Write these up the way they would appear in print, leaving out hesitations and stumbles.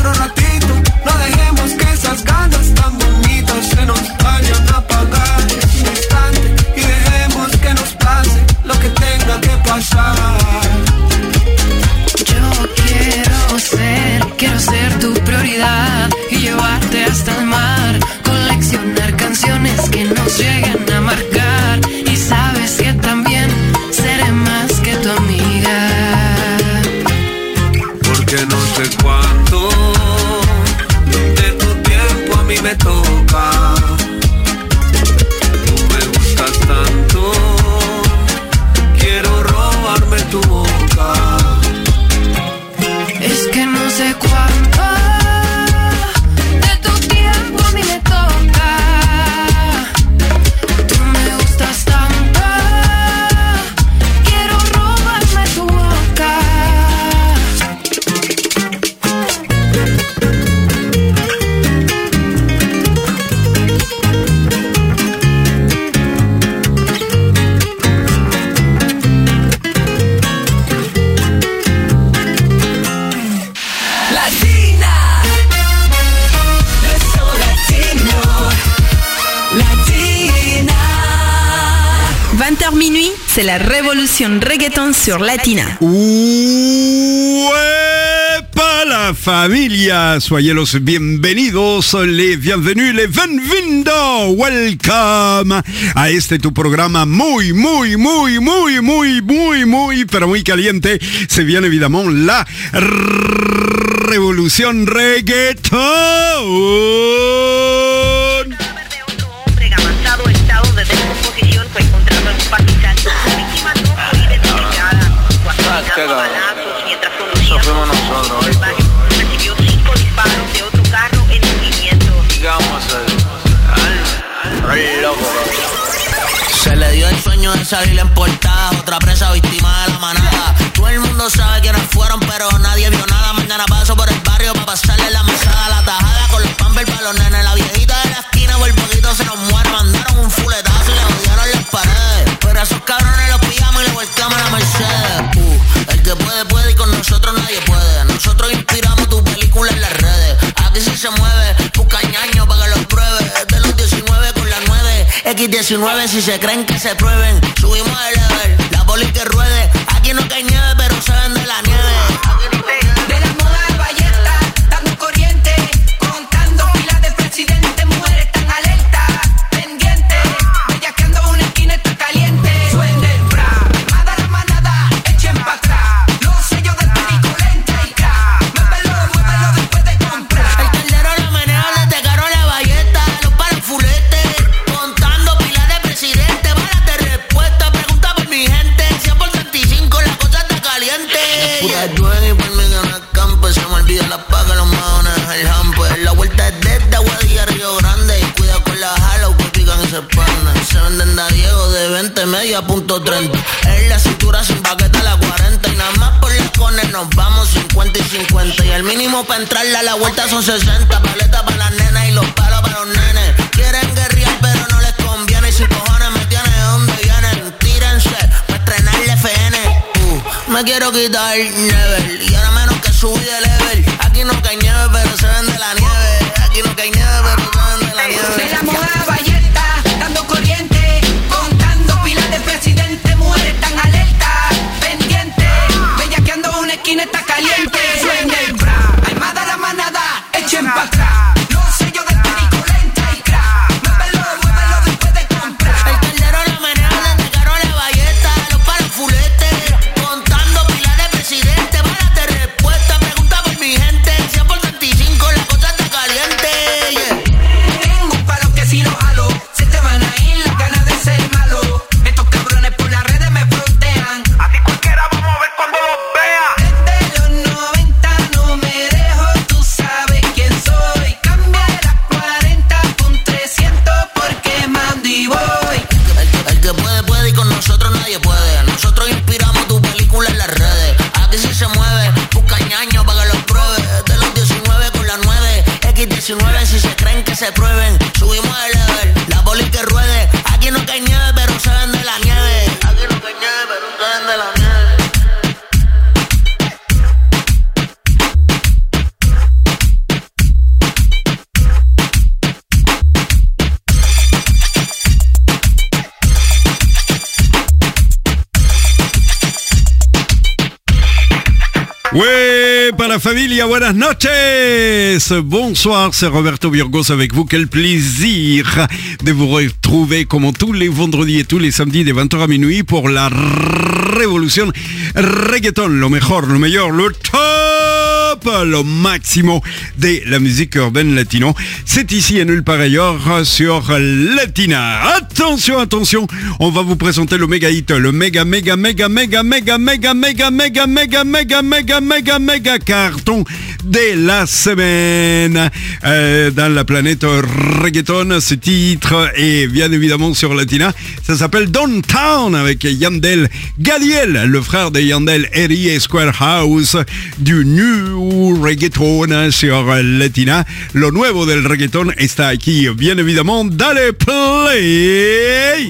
otro ratito. No dejemos que esas ganas tan bonitas se nos vayan a apagar en un instante. Y dejemos que nos pase lo que tenga que pasar. Yo quiero ser tu prioridad y llevarte hasta el mar. Coleccionar canciones que nos lleguen a marcar. Y sabes que también seré más que tu amiga. Porque no sé cuánto de tu tiempo a mí me toca. Tú me gustas tanto, quiero robarme tu boca. Es que no sé cuánto de tu tiempo a mí me toca. Tú me gustas tanto, quiero robarme tu boca. Latina, eso latino, Latina. 20h minuit, c'est la révolution reggaeton sur Latina. ¡Uepa la familia! Soyez los bienvenidos, les bienvenus, les bienvenidos. Welcome a este tu programa muy, pero muy caliente. Se viene évidemment la revolución reggaeton. Avanzado estado de descomposición fue encontrado en un pastizal. La víctima no fue identificada. Fue asesinado a balazos mientras conducía por el barrio. Recibió 5 disparos de otro carro en movimiento. Se le dio el sueño de salir en portada. Otra presa víctima de la manada. Todo el mundo sabe quiénes fueron, pero nadie vio nada. Mañana paso por el barrio para pasarle la mesada. La tajada con los pampers para los nenes. La viejita de la esquina por poquito se nos muere. Mandaron un fuletazo y le odiaron las paredes. Pero a esos cabrones los pillamos y le volcamos la Mercedes. El que puede y con nosotros nadie puede. Nosotros inspiramos tu película en las redes. Aquí sí se mueve, busca ñaño para que los pruebe. De los 19 con la 9, X19 si se creen que se prueben. Subimos el level, la poli que ruede. Aquí no cae nieve, pero se vende la nieve. De la moda de ballesta, dando corriente, contando filas de presidente, mujeres tan alerta, pendiente, bellaqueando una esquina está caliente. Suena el bra, armada la manada, echen pa' atrás. Los sellos del perico lenta y cra. Muévelo después de comprar. El caldero lo meneo desde caro la ballesta. Los palos fuletes, contando pilas de presidente. Balas de respuesta, pregunta por mi gente. 100 por 35, la cosa está caliente. Puta llueve y por mí que no escampe. Se me olvida la paga, los maones, el hamper. La vuelta es desde Aguadilla a Río Grande. Y cuida con la jala que pican y se expanden. Se venden de Diego de 20 media punto 30. En la cintura sin paqueta la 40. Y nada más por las cones nos vamos 50 y 50. Y el mínimo para entrarle a la vuelta son 60. Paleta para las nenas y los palos para los nenes. Quieren guerrear pero no les conviene. Y si cojones me tienen de donde vienen. Tírense para estrenarle FN. Me quiero quitar nivel. Y ahora menos que subir de level. Aquí no cae nieve pero se vende la nieve. Aquí no cae nieve pero se vende la nieve. De la moda de ballesta, dando corriente, contando pilas de presidente, mujeres tan alerta, pendiente, bellaqueando una esquina está caliente. Suena el bra, armada la manada, echen pa' atrás. Los sellos del perico lenta y cra. Muévelo después de comprar. El caldero lo meneo desde caro la ballesta. Los palos fuletes, contando pilas de presidente. Balas de respuesta, pregunta por mi gente. 100 por 35, la cosa está caliente. Yeah. Tengo un palo que si lo jalo, se te van a ir las ganas de ser malo. Estos cabrones por las redes me frontean. Así cualquiera vamos a ver cuando los vea. Desde los 90 no me dejo, tú sabes quién soy. Cambia las 40 con 300 porque mando y voy. El que puede y con nosotros nadie puede. Nosotros inspiramos tu película en las redes. Aquí sí se mueve, busca ñaño para que los pruebe. De los 19 con la 9, X19 si se creen que se prueben. Subimos el level, la poli que ruede. Aquí no cae nieve pero se vende la nieve. Aquí no cae nieve pero se vende la nieve. Ouais, para la familia, buenas noches. Bonsoir, c'est Roberto Burgos avec vous. Quel plaisir de vous retrouver comme tous les vendredis et tous les samedis de 20h à minuit pour la révolution reggaeton. Lo mejor, lo meilleur, le top, lo máximo de la musique urbaine latino. C'est ici et nulle part ailleurs sur Latina. Attention, attention, on va vous présenter le méga hit, le méga carton de la semaine dans la planète reggaeton. Ce titre est bien évidemment sur Latina. Ça s'appelle Downtown avec Yandel Gadiel, le frère de Yandel, Eri et Square House, du new reggaeton sur Latina. Lo nuevo del reggaeton está aquí, bien évidemment. Dale play.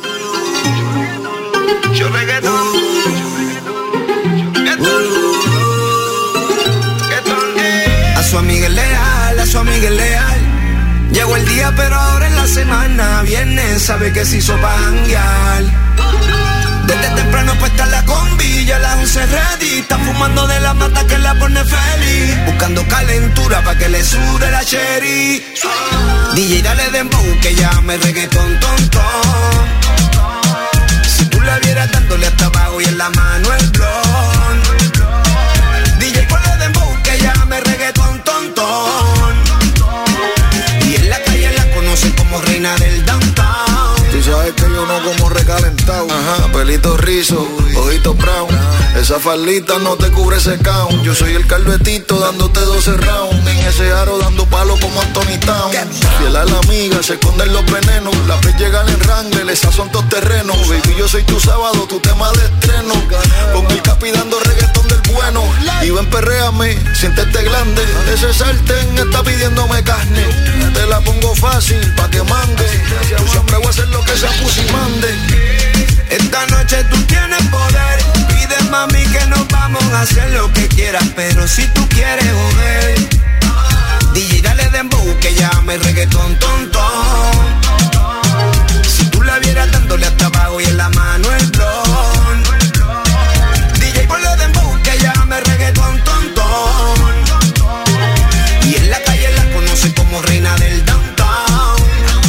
A su amiga es leal. Llegó el día, pero ahora en la semana viene, sabe que se hizo pa' janguear. Desde temprano puesta en la combi, ya a las 11 ready. Está fumando de la mata que la pone feliz. Buscando calentura pa' que le sude la cherry. DJ dale dembow que llame reggaetón tontón. Si tú la vieras dándole hasta abajo y en la mano el blon. DJ ponle dembow que llame reggaetón tontón. Y en la calle la conocen como reina del downtown. Tú sabes que yo no como recalentado. Ajá, pelito rizo, ojito brown. Esa faldita no te cubre ese count. Yo soy el calvetito dándote 12 rounds. En ese aro dando palo como Anthony Town. Fiel a la amiga, se esconden los venenos. La vez llegan en Wrangler, esas son tus terrenos. Baby, yo soy tu sábado, tu tema de estreno. Con el capi dando reggaetón del bueno. Y ven, perréame, siéntete grande. Ese sartén está pidiéndome carne. Te la pongo fácil, pa' que mande. Yo siempre voy a hacer lo que esa pussy mande. Esta noche tú tienes poder. Pide mami que nos vamos a hacer lo que quieras. Pero si tú quieres joder, DJ dale dembow que llame reggaetón tontón. Si tú la vieras dándole hasta abajo y en la mano el blon. DJ ponle dembow que llame reggaetón tontón. Y en la calle la conocen como reina del downtown.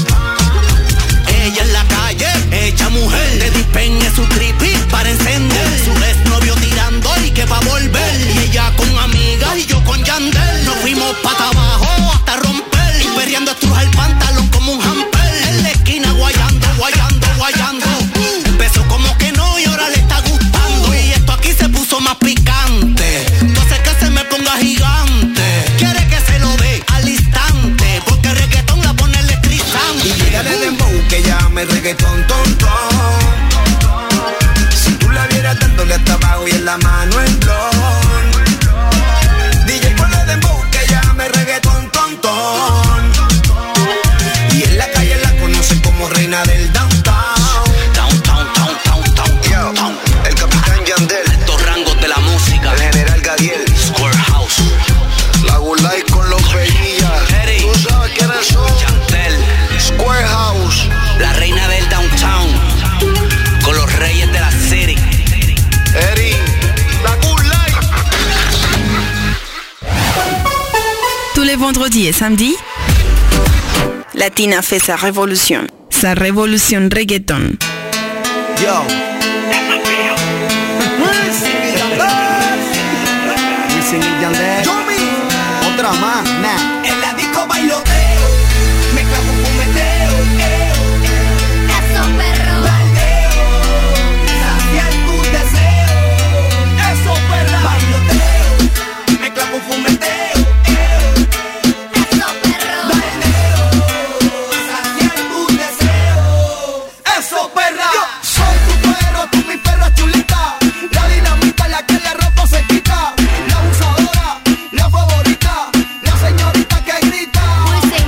Ella en la calle, hecha mujer. Le dispeñe su tripi para encender. Su exnovio tirando y que va a volver. Y ella con amigas y yo con Yandel. Nos fuimos pata abajo hasta romper. Y perreando estruja el pantalón como un hamper. En la esquina guayando. Empezó como que no y ahora le está gustando. Y esto aquí se puso más picante. Entonces que se me ponga gigante. Quiere que se lo dé al instante. Porque el reggaetón la pone electrizante. Y dale dembow que llame reggaetón tontón. Si tú la vieras dándole hasta abajo y en la mano el blon. DJ ponle dembow que llame reggaetón tontón. Y en la calle la conocen como reina del downtown. Yo, el capitán Yandel. Estos rangos de la música. El general Gadiel. Square House. La Gulay con los Peguillas. Eri. Tú sabes quiénes son. Chantel. Square House. La reina del downtown. Con los reyes de la city. Eri. La Gulay. Tous les vendredis et samedis, Latina fait sa révolution reggaeton. Yo. Otra más, nah. En la disco bailoteo, me clavo un fumeteo, Eso perro. baldeo, saciar tus deseos, eso perra. Bailoteo, me clavo un fumeteo, Eso perro. baldeo, saciar tus deseos, eso perra. Soy tu perro, tú mi perra chulita, la dinamita la que la ropa se quita, la abusadora, la favorita, la señorita que grita.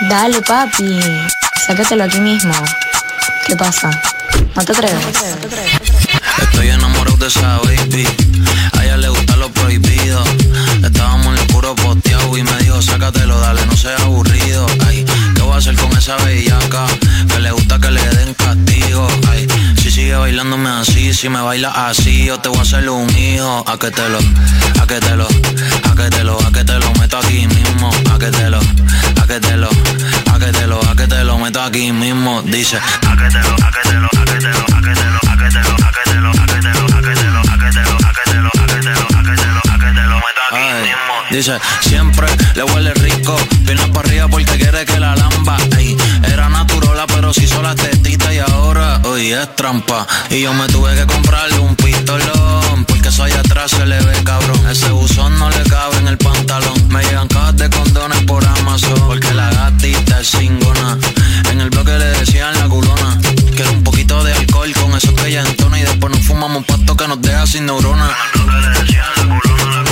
Dale, papi, sácatelo aquí mismo. ¿Qué pasa? ¿No te atreves? Estoy enamorado de esa baby. A ella le gusta lo prohibido. Estábamos en el puro posteado y me dijo, sácatelo, dale, no seas aburrido. Ay, ¿qué voy a hacer con esa bellaca? Que le gusta que le den castigo. Ay, si sigue bailándome así, si me baila así, yo te voy a hacer un hijo. A que te lo meto aquí mismo. A que te lo meto aquí mismo. Dice, a que te lo dice, siempre le huele rico, viene para arriba porque quiere que la lamba. Ey, era naturola pero si hizo la tetita y ahora hoy es trampa. Y yo me tuve que comprarle un pistolón porque eso allá atrás se le ve cabrón. Ese buzón no le cabe en el pantalón. Me llegan cajas de condones por Amazon porque la gatita es cingona. En el bloque le decían la culona. Quiero un poquito de alcohol con eso que ella entona y después nos fumamos un pasto que nos deja sin neuronas. En el bloque le decían la culona.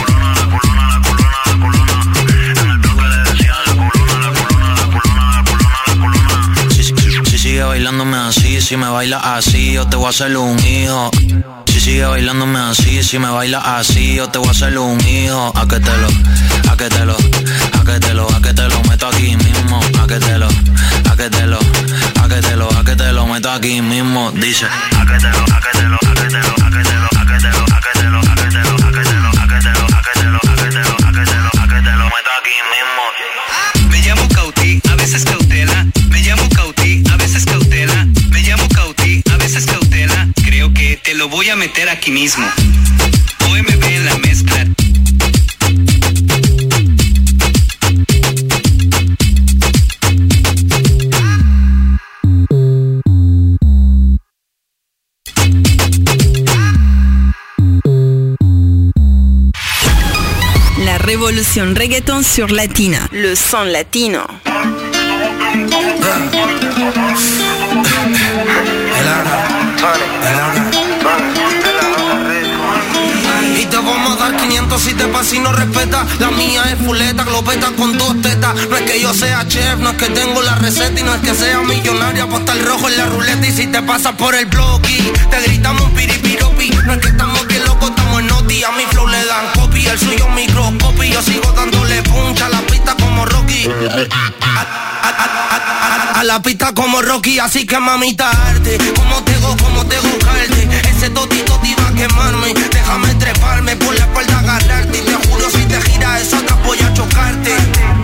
Si sigue bailándome así, si me baila así, yo te voy a hacer un hijo. Si sigue bailándome así, si me baila así, yo te voy a hacer un hijo. A que te lo meto aquí mismo. A que te lo meto aquí mismo. Dice, a que te lo meto aquí mismo. Me llamo Cauti, a veces cautela. Me llamo Cauti, a veces cautela. Me llamo Cauti, a veces cautela. Creo que te lo voy a meter aquí mismo. OMB en la mezcla. La révolution reggaeton sur Latina. Le son latino. Y te vamos a dar 500 si te pasa y no respeta. La mía es fuleta, glopeta con 2 tetas. No es que yo sea chef, no es que tengo la receta. Y no es que sea millonaria, apuesta el rojo en la ruleta. Y si te pasas por el bloqui, te gritamos piripiropi. No es que estamos bien locos, estamos en noti. A mi flow le dan copy, el suyo microscopy. Yo sigo dándole puncha a la pista como Rocky. A la pista como Rocky, así que mamita arte. Como te buscarte. Ese totito te iba a quemarme. Déjame treparme por la espalda, agarrarte. Y te juro si te giras eso atrás voy a chocarte.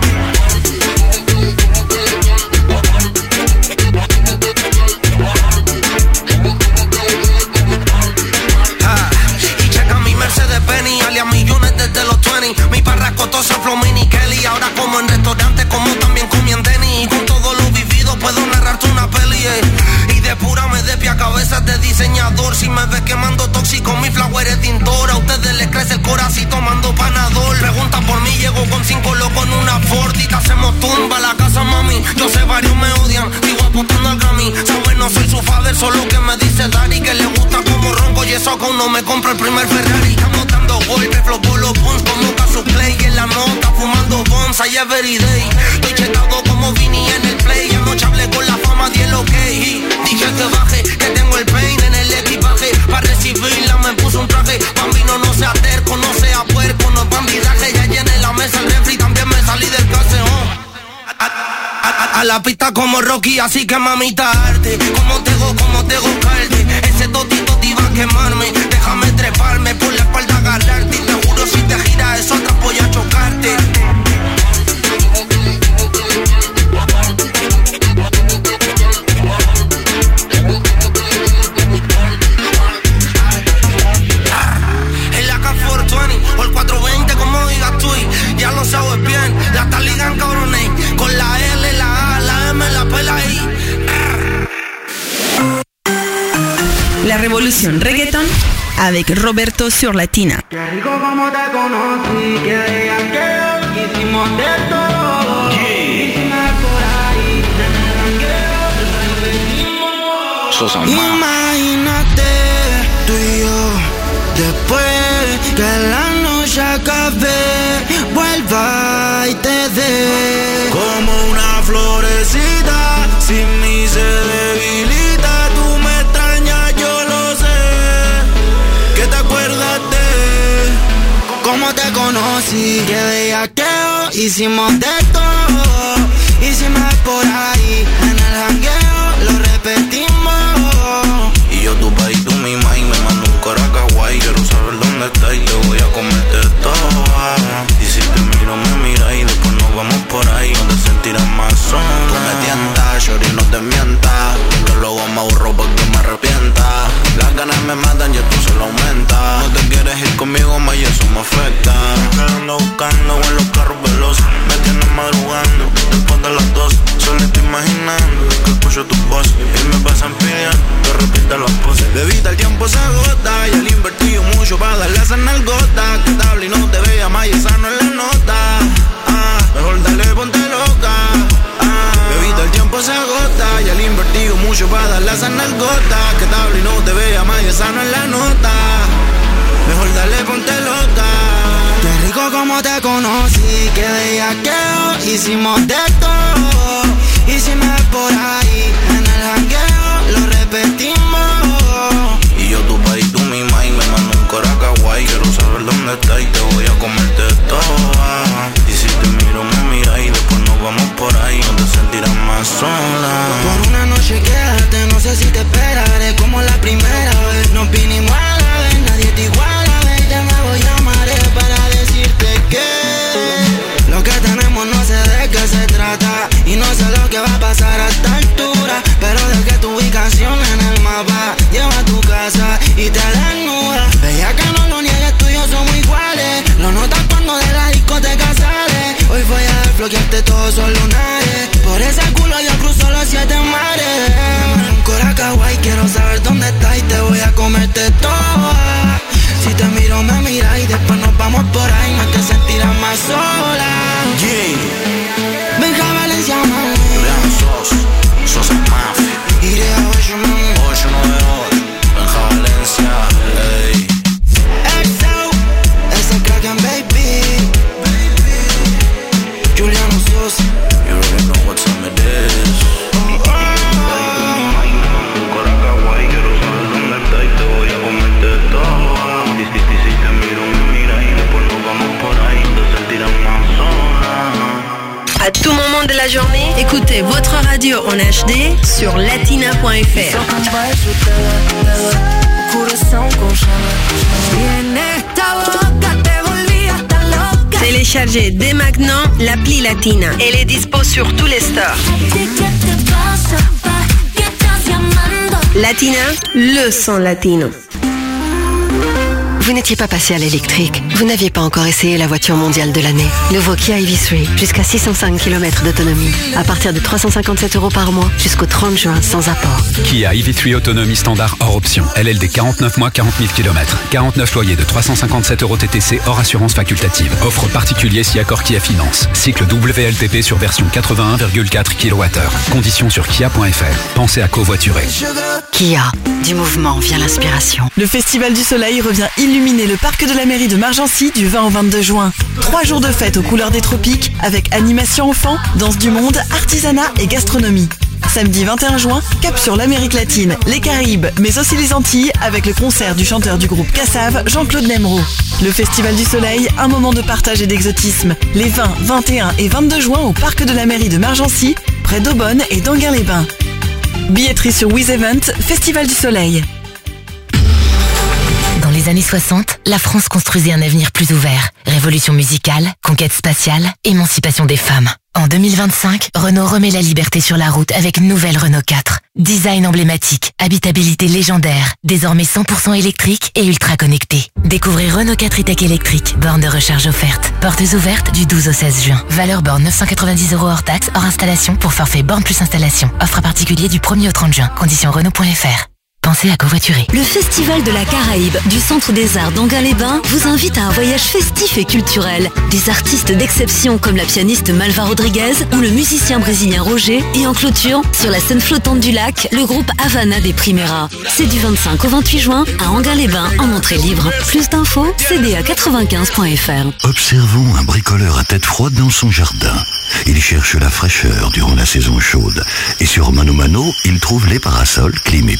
Y checa mi Mercedes Benny, alias millones desde los 20. Mi parra costosa, flow mini Kelly. Ahora como en restaurantes, como también comí en Denny. Y con todo lo vivido puedo narrarte una peli, Y depúrame de pie a cabeza de diseñador. Si me ves quemando tóxico, mi flower es tintor. A ustedes les crece el corazón tomando panadol. Preguntan por mí, llego con 5 locos en una Ford. Y te hacemos tumba la casa, mami. Yo sé varios me odian, sigo apostando al Grammy. Sabes, no soy su father, solo que me dice Daddy. Que le gusta como ronco y eso que uno me compra el primer Ferrari. Estamos dando golpes, flow por los puns como Casu Play. Y en la nota fumando bonsai every day. Estoy chetado como Vini en el play. Anoche hablé con la fama, di el ok. Dije que baje, que tengo el pain en el equipaje. Para recibirla me puso un traje. Bambino no sea terco, no sea puerco. No es bandidaje, ya llené la mesa el refri. También me salí del caseo. A la pista como Rocky, así que mamita arte. Como te buscarte. Ese totito te iba a quemarme. Déjame treparme por la espalda, agarrarte. Y te juro si te giras eso atrás voy a chocarte. El AK-420 o el 420 como digas tú. Ya lo sabes bien, la está ligan cabrones. Con la L, la A, la M, la P, la I. La révolution reggaeton avec Roberto sur Latina. Qué rico como te conocí, que digan que hoy hicimos de todo. Y sin nada por ahí, imagínate tú y yo, después que la noche acabe, vuelva y te dé como una flor conocí, que bellaqueo, hicimos de todo. Y si me ves por ahí, en el jangueo, lo repetimos. Y yo tu país, tú mi maíz, me mando un Caracaguay. Quiero saber dónde estás y te voy a comerte toda. Y si te miro, me mira y después nos vamos por ahí, donde sentirás más sola. Tú me tientas, shorty, no te mientas. Luego me aburro porque me arrepienta. Las ganas me matan y esto se lo aumenta. No te quieres ir conmigo, más y eso me afecta. Me ando buscando en los carros veloces. Me tienes madrugando después de las 12. Solo estoy imaginando que escucho tu voz y me pasan pidiendo que repita las poses. Bebita, el tiempo se agota y el invertido mucho para darle esa nalgota. Que te hablo y no te vea más y esa no es la nota. Mejor dale, ponte loca. Bebita, el tiempo se agota y el invertido mucho para darle esa nalgota. Que te hablo y no te vea más y esa no es la nota. Mejor dale, ponte loca. Qué rico como te conocí, que bellaqueo, hicimos de todo. Y si me ves por ahí, en el jangueo, lo repetimos. Y yo tu país, tú mi maíz, me mando un Caracaguay. Quiero saber dónde estás y te voy a comerte toda. Y si te miro, me mira y después nos vamos por ahí, donde sentirás más sola. Por una noche quédate, no sé si te esperaré como la primera vez. Nos vinimos a la vez, nadie te iguala, ven, te me voy a llamaré para decirte que lo que tenemos no sé de qué se trata. Y no sé lo que va a pasar a esta altura, pero dejé tu ubicación en el mapa. Lleva a tu casa y te desnuda. Bella que no lo niegues, tú y yo somos iguales. Lo notas cuando de la discoteca sale. Hoy voy a desbloquearte todos esos lunares. Por ese culo yo cruzo los 7 mares. Un Caracaguay, quiero saber dónde estás y te voy a comerte toda. Si te miro, me mira y después nos vamos por ahí, no te sentirás más sola. Benja Valencia, mami. Sos el mafia. Iré a 898, Benja Valencia, ey. XO, ese Kraken, baby. Juliano Sosa. You already know what time it is. Caracaguay, quiero saber dónde estás y te voy a comerte toda. Si te miro, me mira y después nos vamos por ahí, te sentirás más sola. À tout moment de la journée, écoutez votre radio en HD sur latina.fr. Téléchargez dès maintenant l'appli Latina. Elle est dispo sur tous les stores. Latina, le son latino. Vous n'étiez pas passé à l'électrique. Vous n'aviez pas encore essayé la voiture mondiale de l'année. Nouveau Kia EV3, jusqu'à 605 km d'autonomie. À partir de 357 € par mois, jusqu'au 30 juin, sans apport. Kia EV3 autonomie standard hors option. LLD 49 mois, 40 000 km. 49 loyers de 357 € TTC hors assurance facultative. Offre particulier si accord Kia Finance. Cycle WLTP sur version 81,4 kWh. Conditions sur kia.fr. Pensez à covoiturer. Kia. Du mouvement vient l'inspiration. Le Festival du Soleil revient illuminer le parc de la mairie de Margency du 20 au 22 juin. 3 jours de fête aux couleurs des tropiques avec animation enfants, danse du monde, artisanat et gastronomie. Samedi 21 juin, cap sur l'Amérique latine, les Caraïbes, mais aussi les Antilles avec le concert du chanteur du groupe Cassav, Jean-Claude Nemrou. Le Festival du Soleil, un moment de partage et d'exotisme. Les 20, 21 et 22 juin au parc de la mairie de Margency, près d'Aubonne et d'Anguin-les-Bains. Billetterie sur WizEvent, Festival du Soleil. Dans les années 60, la France construisait un avenir plus ouvert. Révolution musicale, conquête spatiale, émancipation des femmes. En 2025, Renault remet la liberté sur la route avec une nouvelle Renault 4. Design emblématique, habitabilité légendaire, désormais 100% électrique et ultra connecté. Découvrez Renault 4 e-Tech électrique, borne de recharge offerte. Portes ouvertes du 12 au 16 juin. Valeur borne 990 € hors taxe, hors installation pour forfait borne plus installation. Offre particulier du 1er au 30 juin. Conditions Renault.fr. Pensez à covoiturer. Le Festival de la Caraïbe du Centre des Arts d'Anguin-les-Bains vous invite à un voyage festif et culturel. Des artistes d'exception comme la pianiste Malva Rodriguez ou le musicien brésilien Roger. Et en clôture, sur la scène flottante du lac, le groupe Havana des Primeras. C'est du 25 au 28 juin à Anguin-les-Bains en entrée libre. Plus d'infos, cda95.fr. Observons un bricoleur à tête froide dans son jardin. Il cherche la fraîcheur durant la saison chaude. Et sur Mano Mano, il trouve les parasols, clim et piscine pour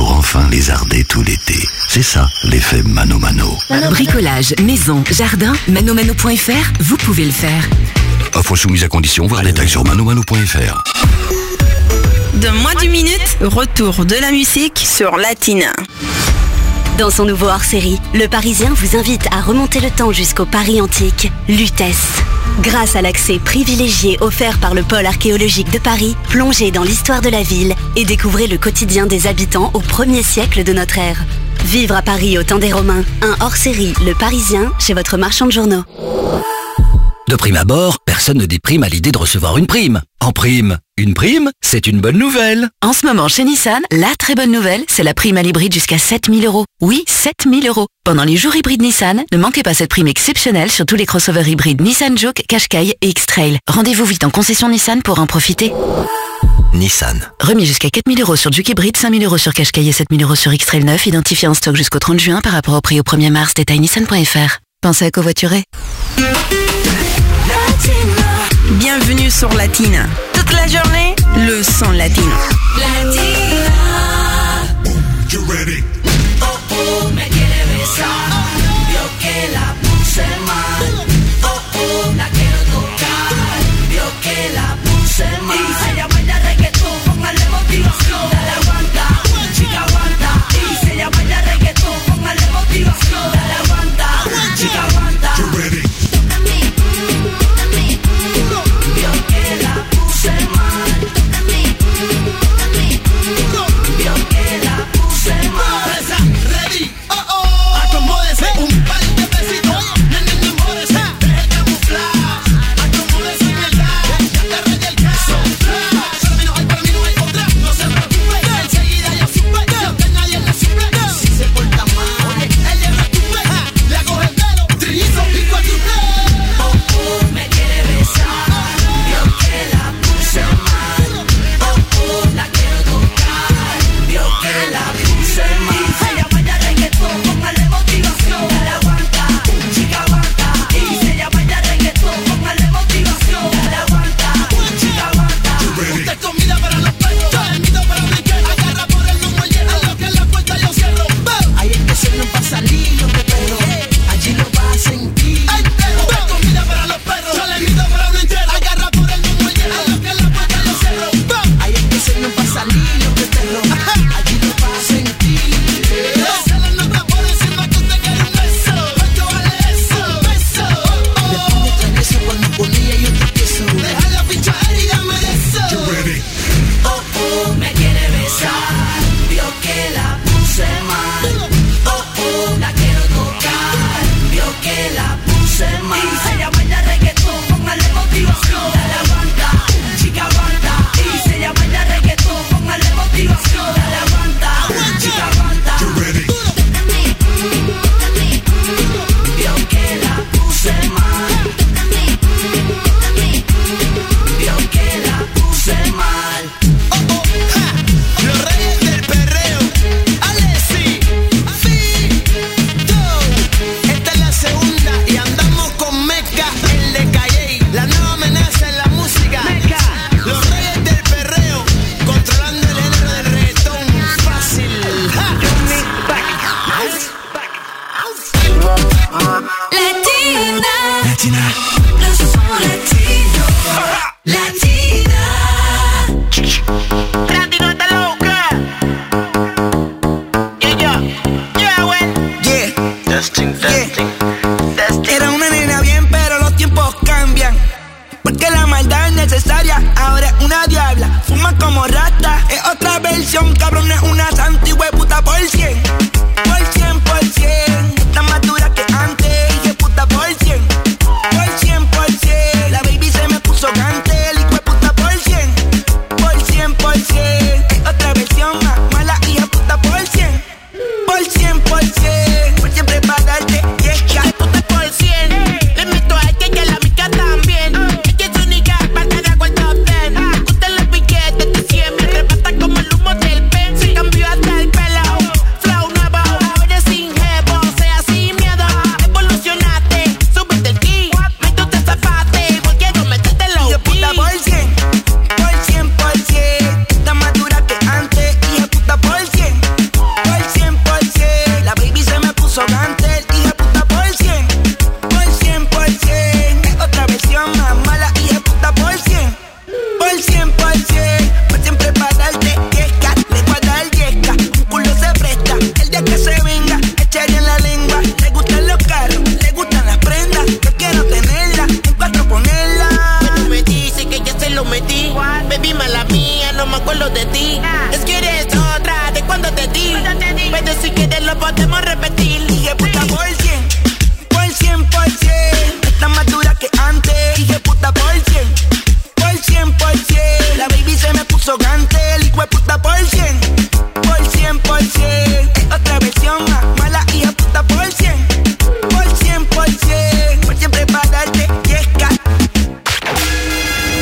pour enfin lézarder tout l'été. C'est ça, l'effet Mano Mano. Bricolage, maison, jardin, manomano.fr, vous pouvez le faire. Offre soumise à condition, voir détails sur manomano.fr. Dans moins d'une minute, retour de la musique sur Latina. Dans son nouveau hors-série, Le Parisien vous invite à remonter le temps jusqu'au Paris antique, Lutèce. Grâce à l'accès privilégié offert par le pôle archéologique de Paris, plongez dans l'histoire de la ville et découvrez le quotidien des habitants au 1er siècle de notre ère. Vivre à Paris au temps des Romains, un hors-série Le Parisien chez votre marchand de journaux. De prime abord, personne ne déprime à l'idée de recevoir une prime. En prime, une prime, c'est une bonne nouvelle. En ce moment, chez Nissan, la très bonne nouvelle, c'est la prime à l'hybride jusqu'à 7 000 €. Oui, 7 000 €. Pendant les jours hybrides Nissan, ne manquez pas cette prime exceptionnelle sur tous les crossovers hybrides Nissan Juke, Qashqai et X-Trail. Rendez-vous vite en concession Nissan pour en profiter. Nissan. Remis jusqu'à 4 000 € sur Juke hybride, 5 000 € sur Qashqai et 7 000 € sur X-Trail 9, identifié en stock jusqu'au 30 juin par rapport au prix au 1er mars. Détail nissan.fr. Pensez à covoiturer. Bienvenue sur Latina. Toute la journée, le son latino. Latina. You ready? Oh, oh, me quiere besar. Vio que la puse mal. Oh, oh, la quiero tocar. Vio que la puse mal. Y se llama el reggaetón, póngale motivación. Dale aguanta, chica aguanta. Y se llama el reggaetón, póngale motivación. Dale aguanta, chica aguanta. You ready? Sin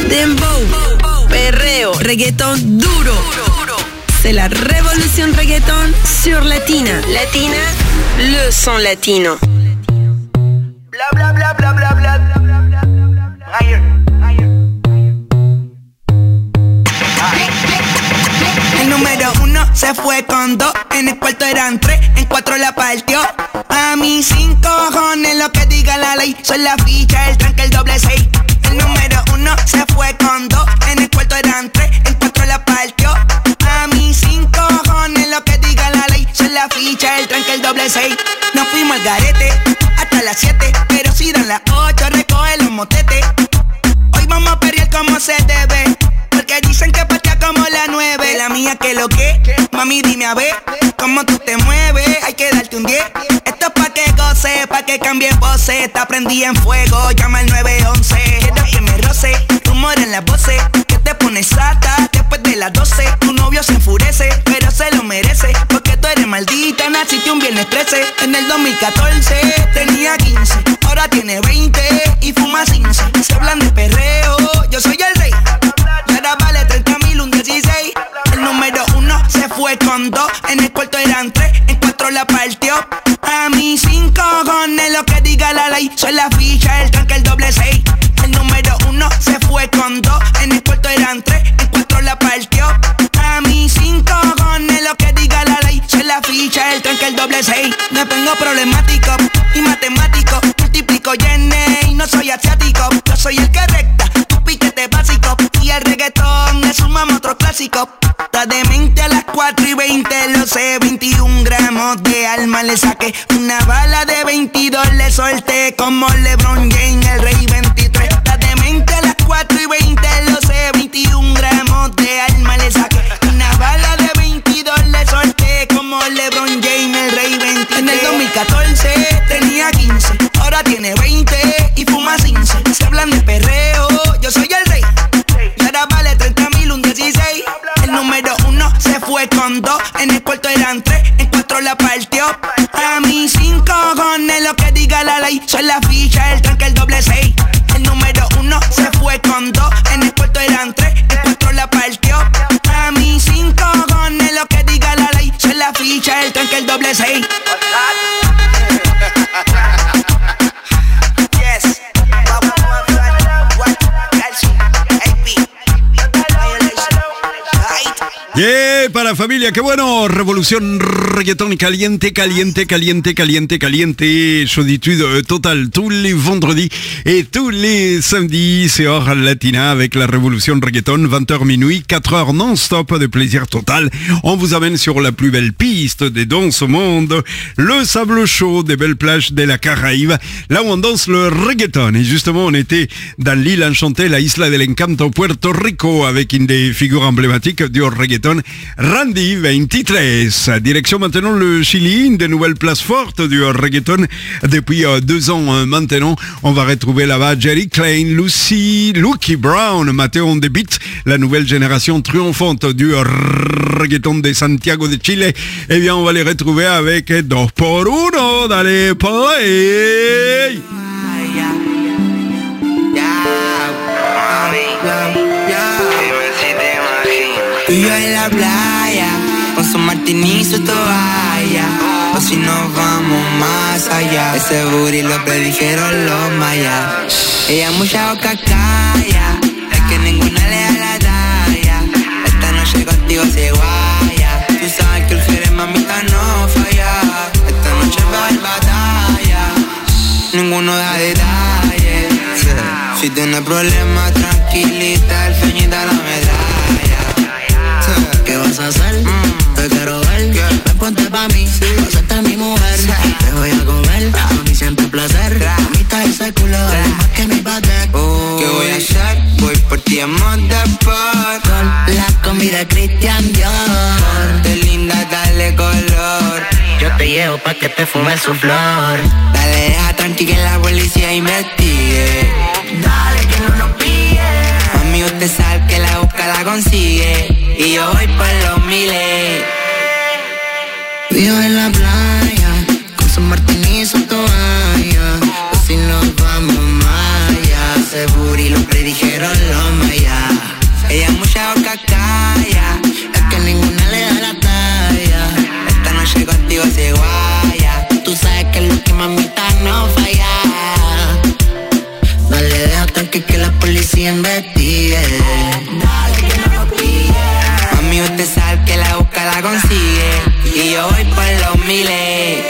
dembow, perreo, reggaeton duro. C'est la révolution reggaeton sur Latina. Latina, le son latino. Bla bla bla bla bla bla. El número 1 se fue con 2, en el cuarto eran 3, en 4 la partió. A mí 5 cojones lo que diga la ley, son la ficha, el tranque, el doble 6. El número 1 se fue con 2, en el cuarto eran 3, en 4 la partió. A mí 5 cojones lo que diga la ley, son la ficha, el tranque, el doble 6. Nos fuimos al garete hasta las 7, pero si dan las 8 recoge los motetes. Hoy vamos a perrear como se debe, porque dicen que patea como la 9. La mía que lo que, mami dime a ver cómo tú te mueves, hay que darte un 10. Esto es pa' que goce, pa' que cambie pose. Está prendida en fuego, llama al 911. Quiero que me roce, rumor en las voces, que te pones sata después de las 12. Tu novio se enfurece, pero se lo merece, porque tú eres maldita, naciste un viernes 13. En el 2014 tenía 15, ahora tiene 20 y fuma 15. Se hablan de perreo, yo soy el rey. Y ahora vale 30.000 un 16. El número 1 se fue con 2, en el cuarto eran 3, en 4 la partió. A mí 5 cojones lo que diga la ley, soy la ficha, el tranque, el doble 6. El número 1 se fue con 2, en el cuarto eran 3, en 4 la partió. A mí 5 cojones lo que diga la ley, soy la ficha, el tranque, el doble 6. Me pongo problemático y matemático, multiplico y no soy asiático. Yo soy el que recta, tu piquete básico, y el reggaetón es un otro clásico. Está demente a las 4:20, lo sé, 21 gramos de alma le saqué. Una bala de 22 le solté, como LeBron James, el rey 23. Está demente a las 4:20, lo sé, 21 gramos de alma le saqué. Una bala de 22 le solté, como LeBron James, el rey 23. En el 2014 tenía 15, ahora tiene 20 y fuma 15. Se hablan de perreo, yo soy el rey. Y ahora vale 30.000 un 16. El número 1 se fue con 2, en el cuarto eran 3, en 4 la partió. A mí 5 cojones lo que diga la ley, soy la ficha, el tranque, el doble 6. El número 1 se fue con 2, en el cuarto eran 3, en 4 la partió. A mí 5 cojones lo que diga la ley, soy la ficha, el tranque, el doble 6. Yeah, para familia, qué bueno, révolution reggaeton caliente, caliente, caliente, caliente, caliente, chauditude totale tous les vendredis et tous les samedis, c'est hors latina avec la révolution reggaeton, 20h minuit, 4h non-stop de plaisir total. On vous amène sur la plus belle piste des danses au monde, le sable chaud des belles plages de la Caraïbe, là où on danse le reggaeton. Et justement, on était dans l'île enchantée, la Isla del Encanto, Puerto Rico, avec une des figures emblématiques du reggaeton, Randy 23. Direction maintenant le Chili, une des nouvelles places fortes du reggaeton depuis 2 ans maintenant. On va retrouver là-bas Jerry Klein, Lucky Brown, Mateo on the Beat, la nouvelle génération triomphante du reggaeton de Santiago de Chile. Eh bien, on va les retrouver avec 2x1. Dale, play! Tú y yo en la playa, con su martini y su toalla, o si nos vamos más allá. Ese booty lo predijeron los mayas. Ella mucha boca calla, es que ninguna le da la talla. Esta noche contigo se guaya, tú sabes que el fiel mamita no falla. Esta noche va a haber batalla, ninguno da detalles. Si tienes problemas, tranquilita, el feñita la medalla. ¿Qué vas a hacer? Te quiero ver. Ven, ponte pa' mí, vas a ser mi mujer. Te voy a comer, a mí siempre placer. A mí está ese culo, más que mi patek. ¿Qué voy a hacer? Voy por ti en motorsport. Con la comida Christian Dior. Te linda, dale color. Yo te llevo pa' que te fumes su flor. Dale, deja tranqui que la policía investigue. Dale, que no nos pille. Mami, usted sabe que la busca la consigue. Y yo voy por los miles. Vivo en la playa, con su martini y su toalla. O si nos vamos más allá, ese booty lo predijeron los mayas. nunca calla. Es que ninguna le da la talla. Esta noche contigo se guaya. Tú sabes que lo que mamita no falla. No le dejo tanque que la policía investigue. Dale que no lo pille. Mami, usted sabe que la busca la consigue. Y yo voy por los miles.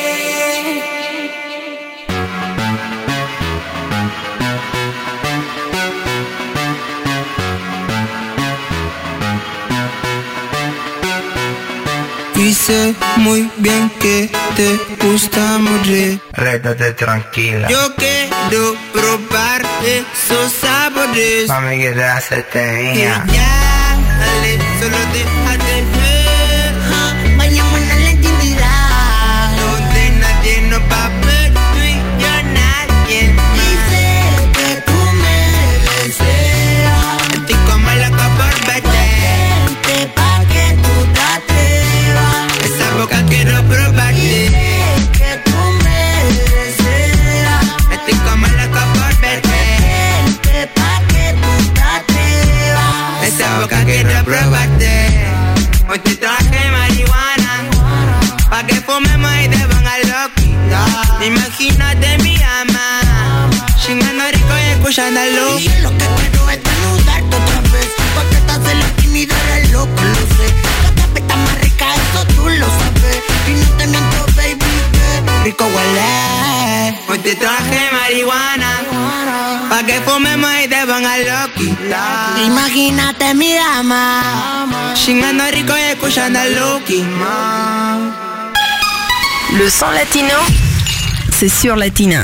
Y sé muy bien que te gusta morir. Rétate tranquila. Yo quiero probar esos sabores. Mami, que te hace tenía. Ya, dale, solo déjate ver. Vayamos a la intimidad, donde nadie nos va a ver. Tú y yo, nadie más. Dice que tú me deseas. Estoy como loco por verte. Vente pa' que tú te atrevas. Esa boca quiero probarte. Dice que tú me deseas. Estoy como loco por verte. Vente pa' que tú te atrevas. Esa boca quiero probarte. Hoy te traje marihuana pa' que fumemos y te ponga loco. Imagínate mi ama chingando rico y escuchándolo. Y yo lo que quiero es desnudarte otra vez, porque estás en la intimidad, eres loco, lo sé. Cada vez está más rica, eso tú lo sabes. Y no te miento, baby, que rico huele. Hoy te traje marihuana pa' que fumemos y te ponga loco. imagínate mi dama chingando rico y escuchándolo. Le son latino, c'est sur Latina.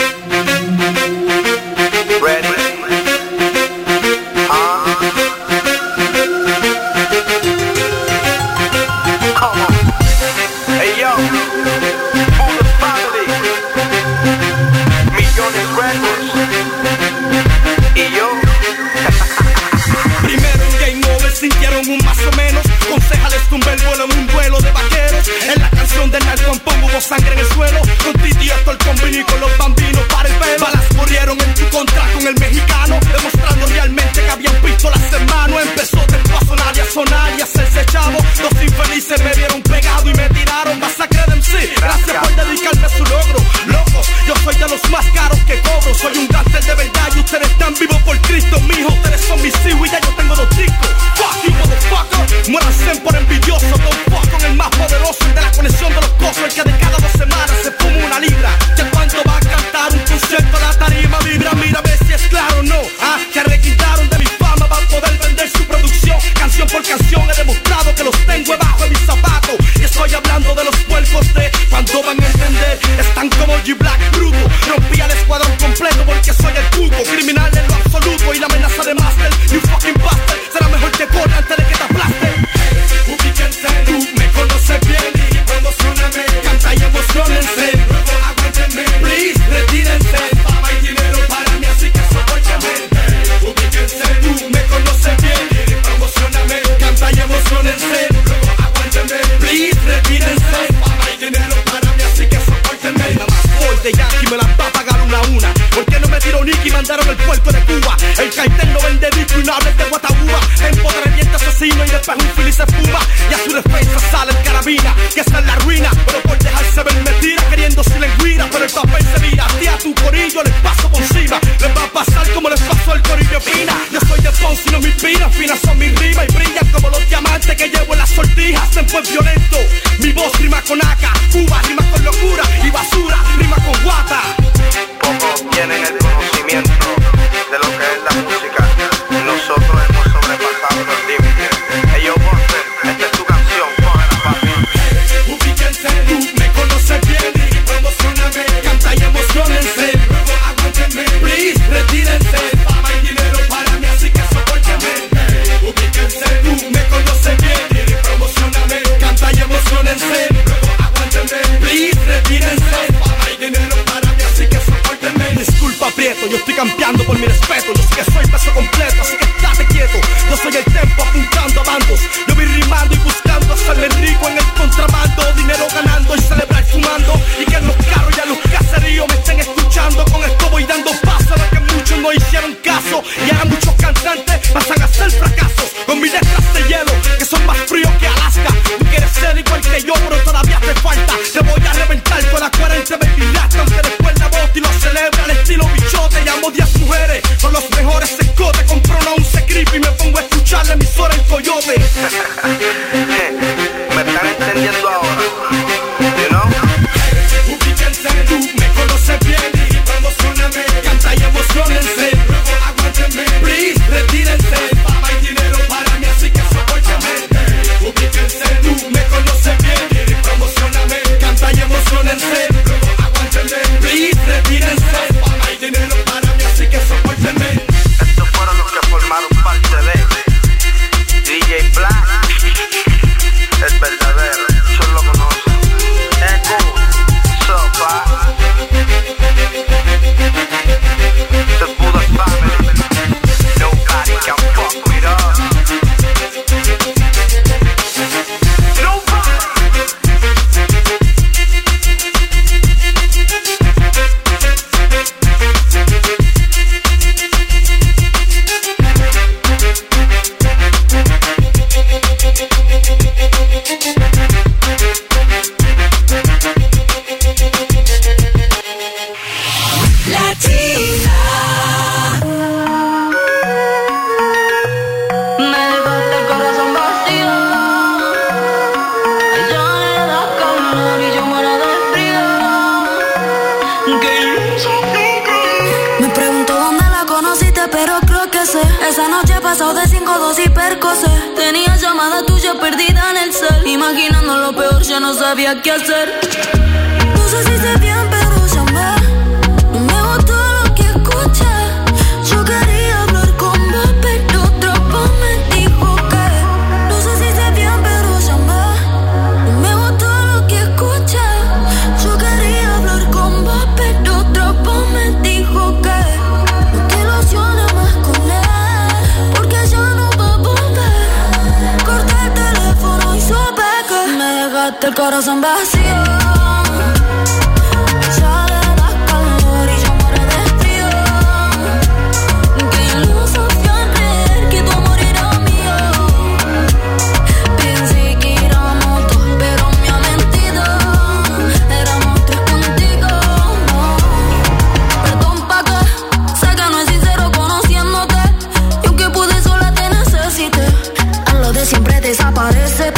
Sintieron un más o menos, concejales tumbé el vuelo en un vuelo de vaqueros. En la canción del Nelson Pongo hubo sangre en el suelo. Con Titi esto el combini con los bambinos para el pelo. Balas corrieron en tu contra con el mexicano, demostrando realmente que habían pistolas en mano. Empezó después a sonar y a hacerse chavo. Los infelices me vieron pegado y me tiraron masacre de MC. Gracias por dedicarme a su logro. Locos, yo soy de los más caros que cobro. Soy un gánster de verdad y ustedes están vivos por Cristo. Mijo, ustedes son mis hijos y ya yo tengo 2 discos. Fuck you, motherfucker. Muéranse por envidioso. Don't fuck con el más poderoso, el de la conexión de los cosos, el que de cada 2 semanas se fuma una libra. ¿Ya cuánto va a cantar un concierto a la tarima? Vibra, mírame si es claro o no. Que requintaron de mi fama para poder vender su producción. Canción por canción he demostrado que los tengo debajo de mis zapatos. Y estoy hablando de los puercos de cuando van a entender. Están como G-Black bruto. Rompí al escuadrón completo porque soy el cuco. Criminal en lo absoluto y la amenaza de Master. You fucking bastard. Será mejor que corra antes de que te aplasten. Ubíquense, tú me conoces bien. Promocioname, canta y emocionense. Luego aguántenme, please, retírense. Fama y dinero para mí, así que sopórtenme. Ubíquense, tú me conoces bien. Promocioname, canta y emocionense. Luego aguántenme, please, retírense. Fama y dinero para mí, así que sopórtenme. Nada más hoy de Yankee me las va a pagar una a una. ¿Por qué no me tiró Nicky y mandaron el puerto de Cuba? El cartel no vende disco y no hables de Guataúba. Tempo de reviente asesino y después un fili se fuma. Y a su defensa sale el carabina, que está en la ruina. Pero por dejarse ver me tira, queriendo su lengüira. Pero el papel se mira, tía tu corillo les paso por encima. Les va a pasar como les pasó el corillo Pina. Yo soy de Ponce y no me inspira, finas son mis rimas y brillan como los diamantes que llevo en las sortijas. Tempo es violento, mi voz rima con AK. Cuba rima con locura y basura rima con guata. Pocos tienen el conocimiento de lo que es la música. Nosotros hemos sobrepasado los límites. Ellos Monster, esta es tu canción, cógela papi. Ubíquense, tú me conoces bien. Promocioname, canta y emocionense. Luego aguántenme, please, retírense. Fama y dinero para mí, así que sopórtenme. Ubíquense, tú me conoces bien. Promocioname, canta y emocionense. Luego aguántenme, please, retírense. Fama y dinero para mí, así que sopórtenme. Disculpa, Prieto, yo estoy campeando por mi respeto. Yo sé que soy peso completo, así que estate quieto. Yo soy el tempo apuntando a bandos. Yo voy rimando y buscando hacerme rico en el contrabando. Dinero ganando y celebrar fumando. Y que en los carros y a los caseríos me estén escuchando. Con esto voy dando paso a lo que muchos no hicieron caso. Y ahora muchos cantantes pasan a ser fracasos. Con mi letra la emisora El Coyote. Me están entendiendo ahora, you know? Ubíquense, tú me conoces bien y promocioname, canta y emocionense. Luego aguántenme, please, retírense. Fama y dinero para mí, así que sopórtenme. Ubíquense, tú me conoces bien y promocioname, canta y emocionense. Luego aguántenme, please, retírense. Fama y dinero para mí, así que sopórtenme. Estos fueron los que formaron parte de DJ Black. Es verdadero, yo lo conozco. Echo, Sopa, The Buddha Family. Nobody can fuck with us. Esa noche pasó de 5-2 y percocé. Tenía llamada tuya perdida en el cel. Imaginando lo peor, yo no sabía qué hacer. No sé si sé bien, pero llamé. No me gustó lo que escuché. Yo quería hablar con vos, pero otra voz me dijo que. No sé si sé bien, pero llamé. No me gustó lo que escuché. Yo quería hablar con vos, pero otra voz me dijo que. No te ilusiones más con él. El corazón vacío. Ya le das calor y yo muero de frío. Qué iluso fue al creer que tu amor era mío. Pensé que éramos dos, pero me ha mentido. Éramos tres contigo, no. Perdón pa' que sé que no es sincero conociéndote. Y aunque pude sola te necesité. A lo de siempre desaparécete.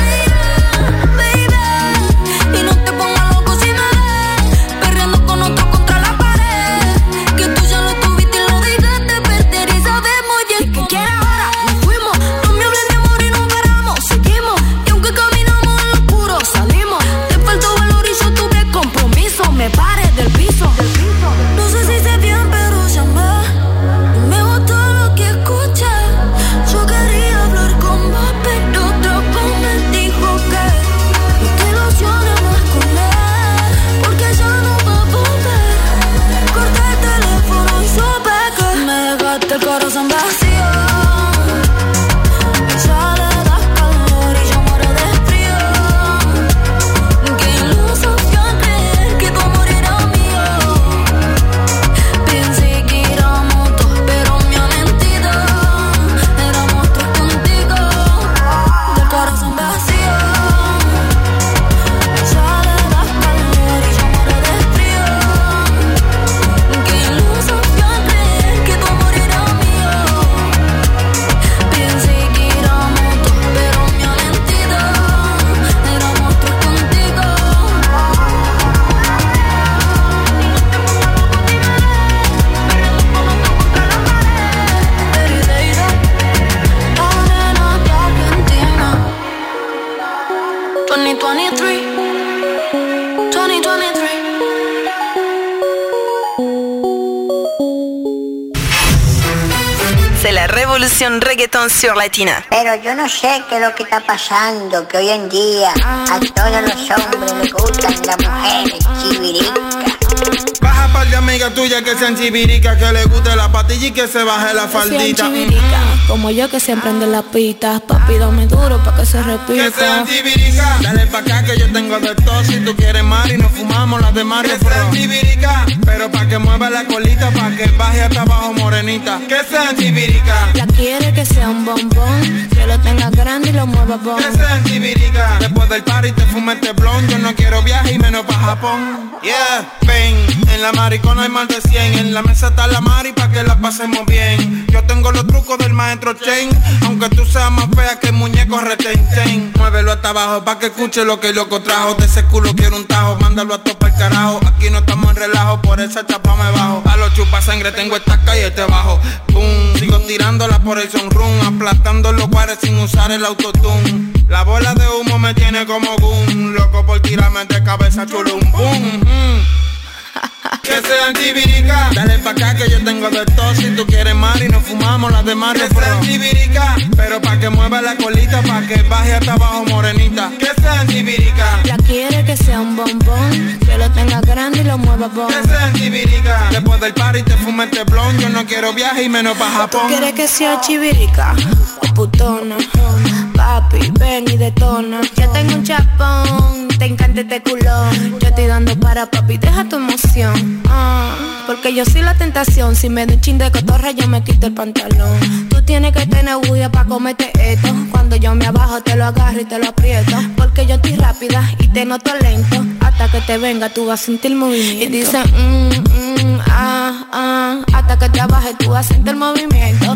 Me pare del piso. No sé si sé bien, pero llamé. No me gustó lo que escuché. Yo quería hablar con vos, pero otra voz me dijo que no te ilusiones más con él, porque ya no va a volver. Corté el teléfono y supe que me dejaste el corazón vacío. Ya le das calor y yo muero de frío. Qué iluso fue al creer que tu amor era mío. Pensé que éramos dos, pero me ha mentido. Éramos tres contigo. Del corazón vacío. Ya le das calor y yo muero de frío. Qué iluso fue al creer que tu amor era mío. Pensé que éramos dos, pero me ha mentido. Éramos tres contigo. C'est la révolution reggaeton sur Latina. Pero yo no sé qué es lo que está pasando, que hoy en día a todos los hombres les gustan las mujeres chivirica. Baja par de amigas tuyas que sean chivirica, que le guste la patilla y que se baje la faldita. Como yo que siempre ando en las pistas. Papi, dame duro pa' que se repita. Que sean chivirica, dale pa' acá que yo tengo de todo. Si tú quieres mar y nos fumamos las de Mario. Que sean chivirica, pero pa' que mueva la colita, pa' que baje hasta abajo morenita. Que sean chivirica. Ya quiere que sea un bombón, que lo tenga grande y lo mueva bon. Que sean chivirica, después del party te fume este blon. Yo no quiero viaje y menos pa' Japón. Yeah, ven, En la maricona hay más de 100. En la mesa está la mari pa' que la pasemos bien. Yo tengo los trucos del maestro Chain. Aunque tú seas más fea que el muñeco retenten. Muévelo hasta abajo pa' que escuche lo que el loco trajo. De ese culo quiero un tajo, mándalo a topar el carajo. Aquí no estamos en relajo, por esa chapa me bajo. A los chupa sangre tengo estaca y este bajo. Boom, sigo tirándola por el sunroom, aplastando los guares sin usar el autotune. La bola de humo me tiene como boom, loco por tirarme de cabeza chulum, boom. Que sea antibirica, dale pa' acá que yo tengo de todo. Si tú quieres mar y nos fumamos las demás. Que sea antibirica, pero pa' que mueva la colita, pa' que baje hasta abajo morenita. Que sea antibirica. Ya quiere que sea un bombón, que lo tenga grande y lo mueva bon. Que sea antibirica, después del party te fume este blon. Yo no quiero viaje y menos pa' Japón. ¿Tú quieres que sea chivirica o putona? Papi, ven y detona. Yo tengo un chapón, te encanta este culón. Yo estoy dando para papi, deja tu emoción. Porque yo soy la tentación. Si me doy un chin de cotorra, yo me quito el pantalón. Tú tienes que tener bulla pa' comerte esto. Cuando yo me abajo, te lo agarro y te lo aprieto. Porque yo estoy rápida y te noto lento. Hasta que te venga, tú vas a sentir movimiento. Y dicen, hasta que te abajes, tú vas a sentir movimiento.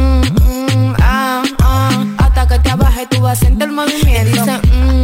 Hasta que te abajes, tú vas a sentir movimiento. Y dicen,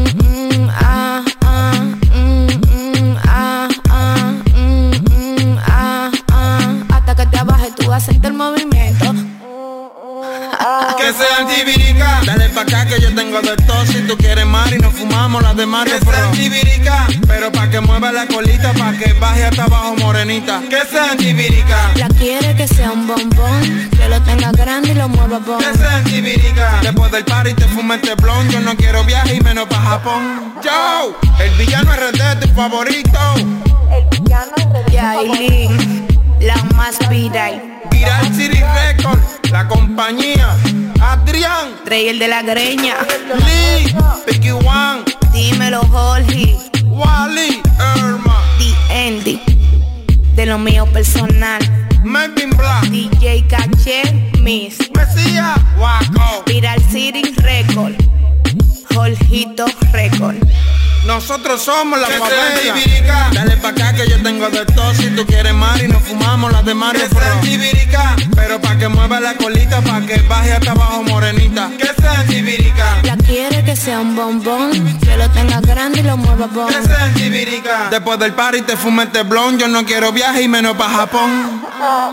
hasta que te abajes, tú vas a sentir movimiento. Que sea antibirica, dale pa' acá que yo tengo de todo. Si tú quieres mar y nos fumamos las demás. Que sea antibirica, pero pa' que mueva la colita, pa' que baje hasta abajo morenita. Que sea antibirica. Ya quiere que sea un bombón, que lo tenga grande y lo mueva bon. Que sea antibirica, después del party te fume este blon. Yo no quiero viaje y menos pa' Japón. Yo, el villano RD, tu favorito. El villano RD, Yailin, la más viral. Viral City Record, la compañía. Adrián, Rey el de la greña. Lee, Picky One. Dímelo Jorge. Wally, Irma. The Andy, de lo mío personal. Melvin Black, DJ Caché, Miss Mesías, Waco. Viral City Record, Jorgito Record. Nosotros somos la favela. Dale pa' acá que yo tengo de todo. Si tú quieres mar y nos fumamos las demás. Que sea antibirica, pero pa' que mueva la colita, pa' que baje hasta abajo morenita. Que sea antibirica. Ya quiere que sea un bombón, que lo tenga grande y lo mueva bon. Que sea antibirica, después del party te fume este blon. Yo no quiero viaje y menos pa' Japón.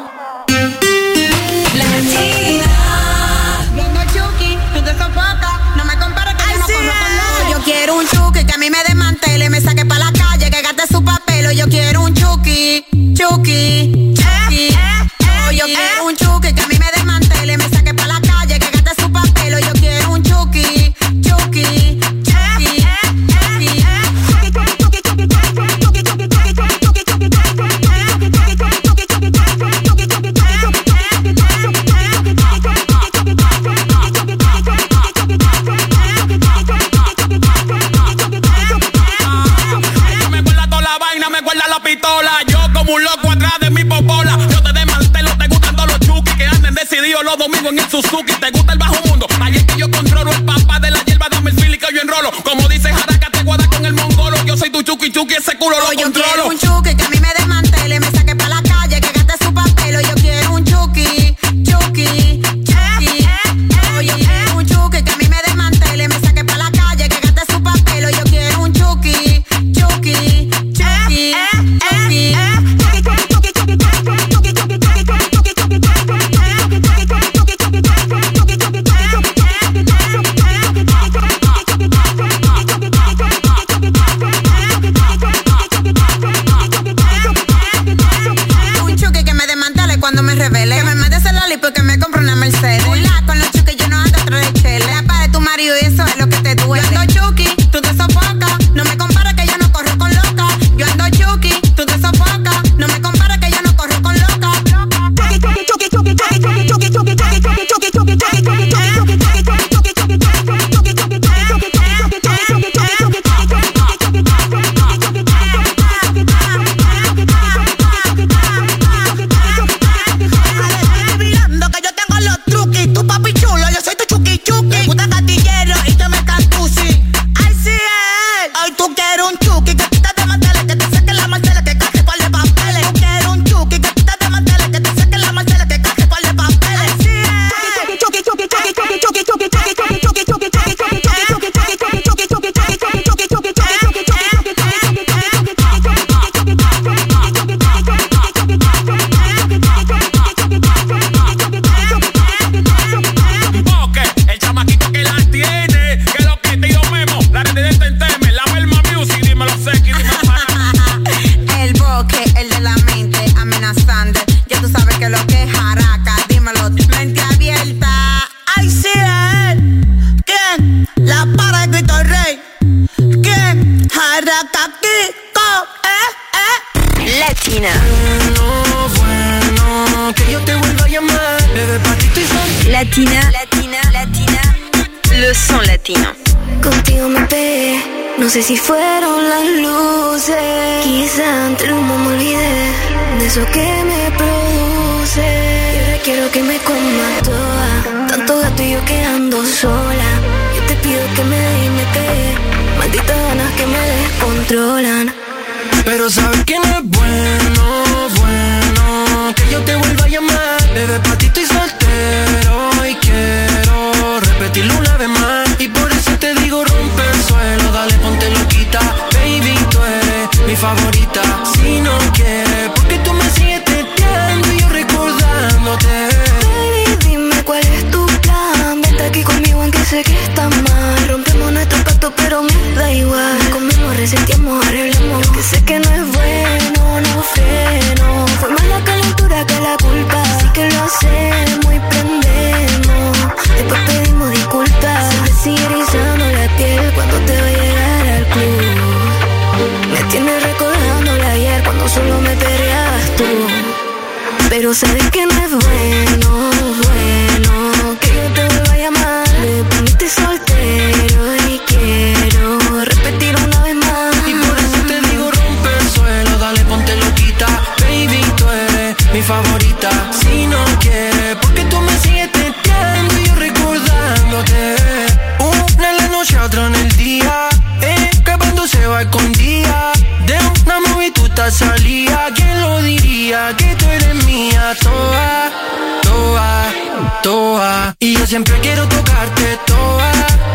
Yo quiero un chuki que a mí me desmantele, me saque pa' la calle, que gaste su papel. Yo quiero un chuki, chuki, chuki. Yo quiero un chuki que a mí me desmantele, me saque pa' la calle, que gaste su papel. Yo quiero un chuki, chuki, chuki, un loco atrás de mi popola. Yo te desmantelo, te gustan todos los chukis que anden decididos los domingos en el Suzuki. Te gusta el bajo mundo, ahí es que yo controlo el papá de la hierba, dame el fili que yo enrolo. Como dice Jaraca, te guarda con el mongolo. Yo soy tu chuki, chuki, ese culo lo controlo. Yo quiero un chuki que a mí me desmantele, me saque pa' la calle, que gaste su papel. Yo quiero un chuki, chuki, chuki. Yo quiero un chuki que a mí me desmantele, me saque pa' la calle, que gaste su papel. Yo quiero un chuki, chuki, chuki, chuki. Crazy, ¿quién? La para de Cristo Rey. ¿Quién? Arraca Kiko, Latina. Bueno, que yo te vuelva a llamar. Bebé, pa' ti estoy soltero. Latina. Le son latino. Contigo me pegué, no sé si fueron las luces. Quizá entre el humo me olvidé de eso que me produce. Y ahora quiero que me comas toda, tanto gato y yo quedando sola. Yo te pido que me dé y me pegue, malditas ganas que me descontrolan. Pero sabes que no es bueno que yo te vuelva a llamar. Bebé, pa' ti estoy soltero y quiero repetirlo una vez más. Y por eso te digo rompe el suelo, dale ponte loquita. Baby, tú eres mi favorita. Si no quieres, porque tú me sigues teteando y yo recordándote. Baby, dime cuál es tu plan. Vente aquí conmigo aunque sé que está mal. Rompemos nuestro pacto pero me da igual. Comemos, reseteamos, arreglamos. Que sé que no es bueno, no freno. Fue más la calentura que la culpa. Así que lo hacemos y prendemos. Después pedimos disculpas. Se me sigue erizando la piel cuando te va a llegar al club. Me tienes recordándole ayer cuando solo me perreabas tú. Pero sabes que no es bueno que yo te vuelva a llamar. Me poniste soltero y quiero repetir una vez más. Y por eso te digo rompe el suelo, dale ponte loquita. Baby, tú eres mi favorita. Si no quieres, porque tú me sigues teteando y yo recordándote. Una en la noche, otra en el día, escapando se va escondida. De una movie tú te salía. ¿Quién lo diría? Que tú eres mía, toda. Y yo siempre quiero tocarte, toda.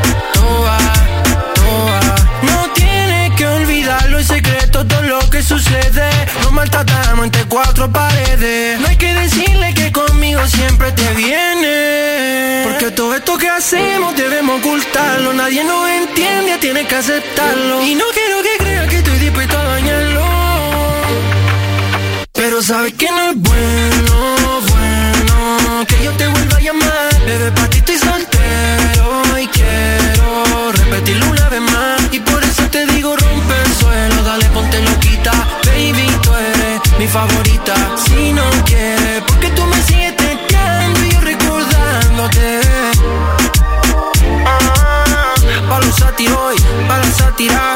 No tienes que olvidarlo, es secreto todo lo que sucede. Nos maltratamos entre cuatro paredes. No hay que decirle que conmigo siempre te viene. Porque todo esto que hacemos debemos ocultarlo. Nadie nos entiende, tienes que aceptarlo. Y no quiero que creas que estoy dispuesto a dañarlo. Pero sabes que no es bueno que yo te vuelva a llamar. Bebé, pa' ti estoy soltero y quiero repetirlo una vez más. Y por eso te digo rompe el suelo, dale ponte loquita. Baby, tú eres mi favorita. Si no quieres, porque tú me sigues teteando y yo recordándote. Pa' los sátiros hoy, pa' la sátira.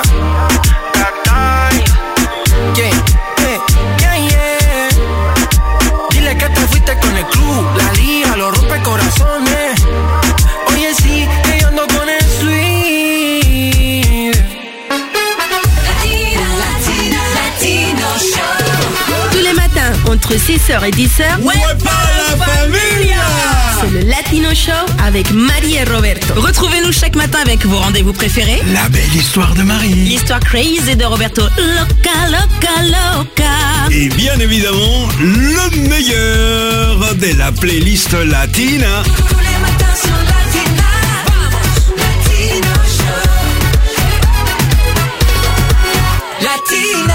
Dile que te fuiste con el club, la liga lo rompe corazones. Oye sí, que yo ando con el sweet. Latino Show. Tous les matins, entre 6h et 10h. Ouais, pas la familia. C'est le Latino Show avec Marie et Roberto. Retrouvez-nous chaque matin avec vos rendez-vous préférés. La belle histoire de Marie. L'histoire crazy de Roberto. Loca. Et bien évidemment, le meilleur de la playlist latina. Tous les matins sur Latina. Vamos, Latino Show. Latina.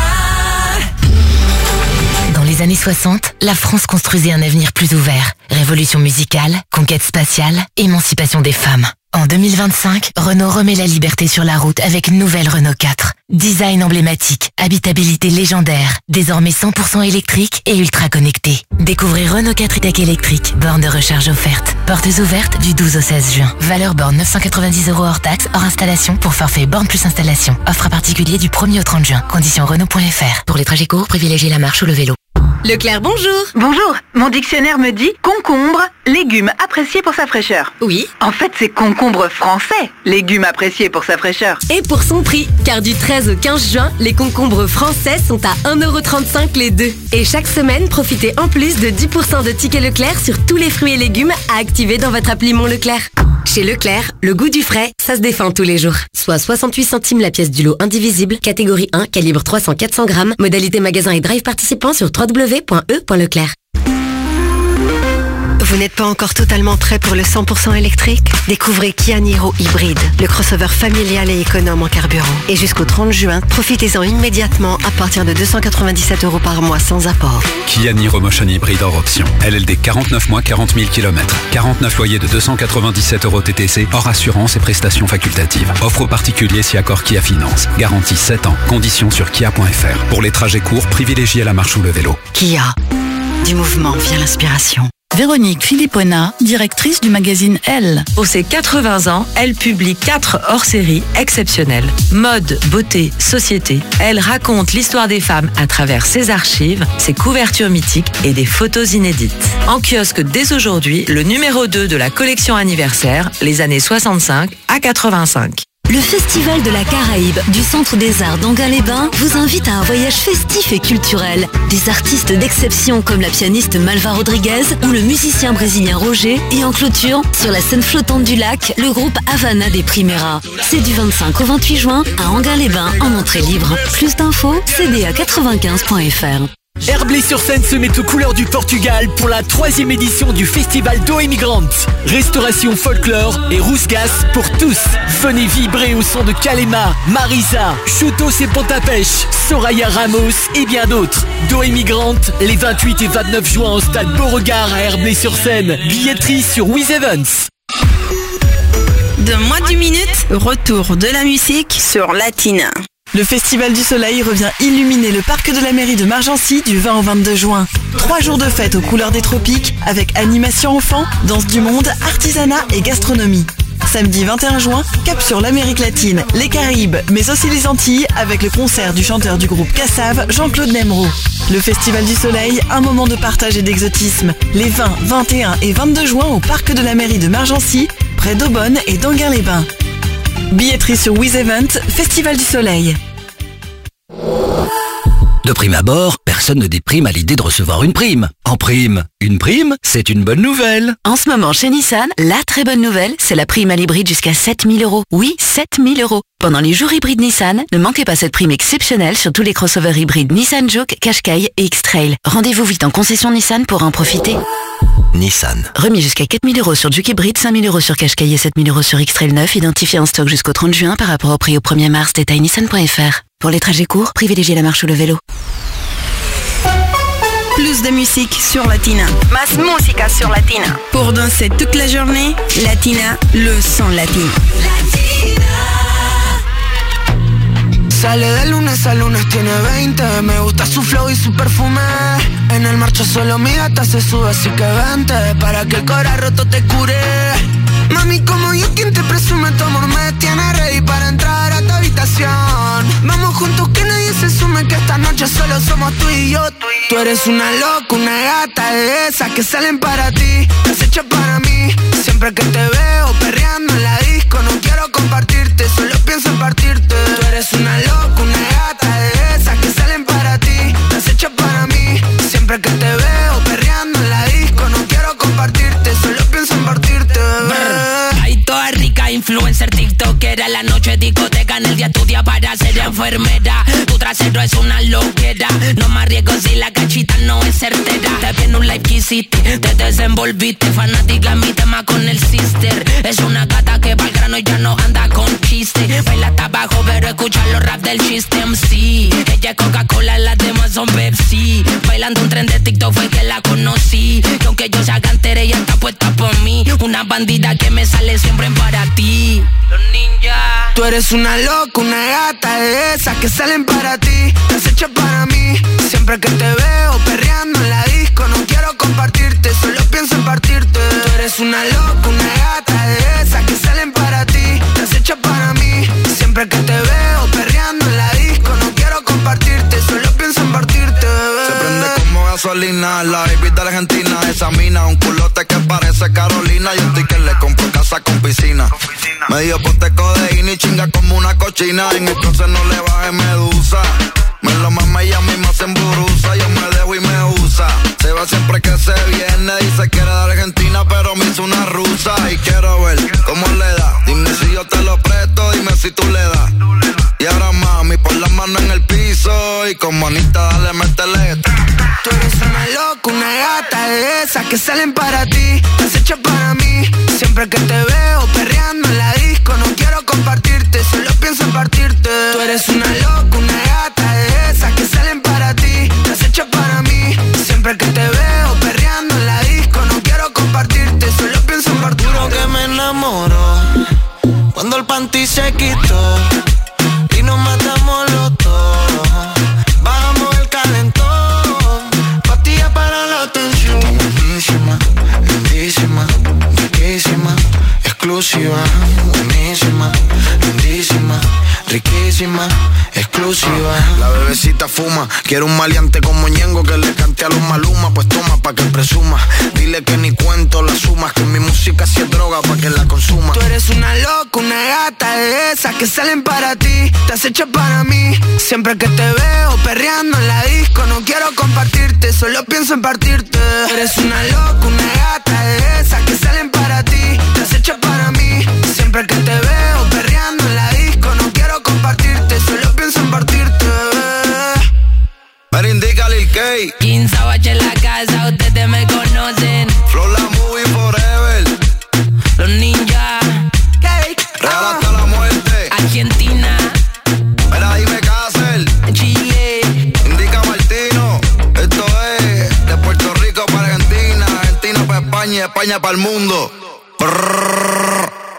Dans les années 60, la France construisait un avenir plus ouvert. Révolution musicale, conquête spatiale, émancipation des femmes. En 2025, Renault remet la liberté sur la route avec une nouvelle Renault 4. Design emblématique, habitabilité légendaire, désormais 100% électrique et ultra connecté. Découvrez Renault 4 e-tech électrique, borne de recharge offerte. Portes ouvertes du 12 au 16 juin. Valeur borne 990 € hors taxe, hors installation pour forfait borne plus installation. Offre à particulier du 1er au 30 juin. Conditions Renault.fr. Pour les trajets courts, privilégiez la marche ou le vélo. Leclerc, bonjour. Bonjour, mon dictionnaire me dit concombre, légume apprécié pour sa fraîcheur. Oui. En fait, c'est concombre français, légume apprécié pour sa fraîcheur. Et pour son prix, car du 13 au 15 juin, les concombres français sont à 1,35 € les deux. Et chaque semaine, profitez en plus de 10% de tickets Leclerc sur tous les fruits et légumes à activer dans votre appli Mon Leclerc. Chez Leclerc, le goût du frais, ça se défend tous les jours. Soit 68 centimes la pièce du lot indivisible, catégorie 1, calibre 300-400 grammes, modalité magasin et drive participant sur www.e.leclerc. Vous n'êtes pas encore totalement prêt pour le 100% électrique? Découvrez Kia Niro Hybride, le crossover familial et économe en carburant. Et jusqu'au 30 juin, profitez-en immédiatement à partir de 297 € par mois sans apport. Kia Niro Motion Hybride hors option. LLD 49 mois, 40 000 km. 49 loyers de 297 € TTC, hors assurance et prestations facultatives. Offre aux particuliers si accord Kia Finance. Garantie 7 ans. Conditions sur kia.fr. Pour les trajets courts, privilégiez la marche ou le vélo. Kia. Du mouvement vient l'inspiration. Véronique Philippona, directrice du magazine Elle. Pour ses 80 ans, elle publie 4 hors-séries exceptionnelles. Mode, beauté, société. Elle raconte l'histoire des femmes à travers ses archives, ses couvertures mythiques et des photos inédites. En kiosque dès aujourd'hui, le numéro 2 de la collection anniversaire, les années 65 à 85. Le Festival de la Caraïbe du Centre des Arts d'Anguin-les-Bains vous invite à un voyage festif et culturel. Des artistes d'exception comme la pianiste Malva Rodriguez ou le musicien brésilien Roger. Et en clôture, sur la scène flottante du lac, le groupe Havana des Primeras. C'est du 25 au 28 juin à Anguin-les-Bains en entrée libre. Plus d'infos, cda95.fr. Herblay-sur-Seine se met aux couleurs du Portugal pour la 3e édition du Festival d'eau immigrante. Restauration folklore et rousgas pour tous. Venez vibrer au son de Kalema, Marisa, Chutos et Pontapêche, Soraya Ramos et bien d'autres. D'eau immigrante, les 28 et 29 juin au stade Beauregard à Herblay-sur-Seine. Billetterie sur Wiz Evans. De moins d'une minute, retour de la musique sur Latina. Le Festival du Soleil revient illuminer le parc de la mairie de Margency du 20 au 22 juin. 3 jours de fête aux couleurs des tropiques avec animation enfants, danse du monde, artisanat et gastronomie. Samedi 21 juin, cap sur l'Amérique latine, les Caraïbes, mais aussi les Antilles avec le concert du chanteur du groupe Cassave, Jean-Claude Nemro. Le Festival du Soleil, un moment de partage et d'exotisme. Les 20, 21 et 22 juin au parc de la mairie de Margency, près d'Aubonne et d'Anguin-les-Bains. Billetterie sur Wiz Event, Festival du Soleil. De prime abord, personne ne déprime à l'idée de recevoir une prime. En prime, une prime, c'est une bonne nouvelle. En ce moment, chez Nissan, la très bonne nouvelle, c'est la prime à l'hybride jusqu'à 7 000 €. Oui, 7 000 €. Pendant les jours hybrides Nissan, ne manquez pas cette prime exceptionnelle sur tous les crossovers hybrides Nissan Juke, Qashqai et X-Trail. Rendez-vous vite en concession Nissan pour en profiter. Nissan. Remis jusqu'à 4 000 € sur Juke Hybride, 5 000 € sur Qashqai et 7 000 € sur X-Trail 9, identifié en stock jusqu'au 30 juin par rapport au prix au 1er mars. Détail nissan.fr. Pour les trajets courts, privilégiez la marche ou le vélo. Plus de musique sur Latina. Más música sur Latina. Pour danser toute la journée, Latina, le son latino. Sale de lunes a lunes, tiene 20. Me gusta su flow y su perfume. En el marcho solo mi gata se sube, así que vente para que el corazón roto te cure. Mami, como yo, quien te presume tu amor me tiene ready para entrar a tu habitación. Vamos juntos que nadie se sume, que esta noche solo somos tú y yo. Tú eres una loca, una gata de esas que salen para ti, las hechas para mí. Siempre que te veo perreando en la disco, no quiero compartirte, solo pienso en partirte. Tú eres una loca, una gata de esas que salen para ti, las hechas para mí. Siempre que te veo perreando en la disco, no quiero compartirte, solo pienso en partirte, bebé. Ay, toda rica, influencer, tiktokera. La noche discoteca, en el día estudia para ser enfermera. Tu trasero es una loquera, no me arriesgo si la cachita no es certera. Te viene un live que hiciste, te desenvolviste. Fanática mi tema con el sister. Es una gata que va al grano y ya no anda con chiste. Baila hasta abajo pero escucha los rap del chiste MC. Ella es Coca-Cola, las demás son Pepsi. Bailando un tren de TikTok fue que la conocí. Y aunque yo sea cantera, ella está puesta por mí. Una bandida que me sale siempre para ti. Los ninjas. Tú eres una loca, una gata de esas que salen para ti, las hechas para mí. Siempre que te veo perreando en la disco, no quiero compartirte, solo pienso en partirte. Tú eres una loca, una gata de esas que salen para ti, las hechas para mí. Siempre que te veo perreando en la disco, no quiero compartirte, solo pienso en partirte, bebé. Se prende como gasolina, la baby de Argentina. Esa mina, un culote que parece Carolina. Yo estoy que le compro casa con piscina. Medio pote codeína y chinga como una cochina. En el closet no le baje medusa. Me lo mama y a mí me se emburuza. Yo me dejo y me usa. Se va siempre que se viene. Dice que era de Argentina pero me hizo una rusa. Y quiero ver cómo le da. Dime si yo te lo presto, dime si tú le das. Y ahora mami, pon la mano en el piso. Y con manita dale, métele. Tú eres una loca, una gata de esas que salen para ti, las hechas para mí. Siempre que te veo perreando en la disco, no quiero compartirte, solo pienso en partirte. Tú eres una loca, una gata de esas que salen para ti, las hechas para mí. Siempre que te veo perreando en la disco, no quiero compartirte, solo pienso en partirte. Juro que me enamoro cuando el panty se quitó y nos matamos los dos. Bajamos el calentón, pastilla para la tensión. Buenísima, lindísima, riquísima, exclusiva. Buenísima, lindísima, riquísima, exclusiva. La bebecita fuma, quiere un maleante como Ñengo que le cante a los Maluma. Pues toma pa' que presuma, dile que ni cuento las sumas, que mi música sí es droga pa' que la consuma. Tú eres una loca, una gata de esas que salen para ti, te has hecho para mí. Siempre que te veo perreando en la disco, no quiero compartirte, solo pienso en partirte. Tú eres una loca, una gata de esas que salen para ti, te has hecho para mí. Siempre que te veo perreando en la disco, no quiero compartirte, solo pienso en partirte. Pero indica Lil K, 15 en la casa, ustedes me conocen. Flow la movie forever, los ninjas, real hasta la muerte. Argentina, Mira, dime Cáceres, Chile, indica Martino. Esto es de Puerto Rico para Argentina, Argentina para España y España para el mundo. Brrr.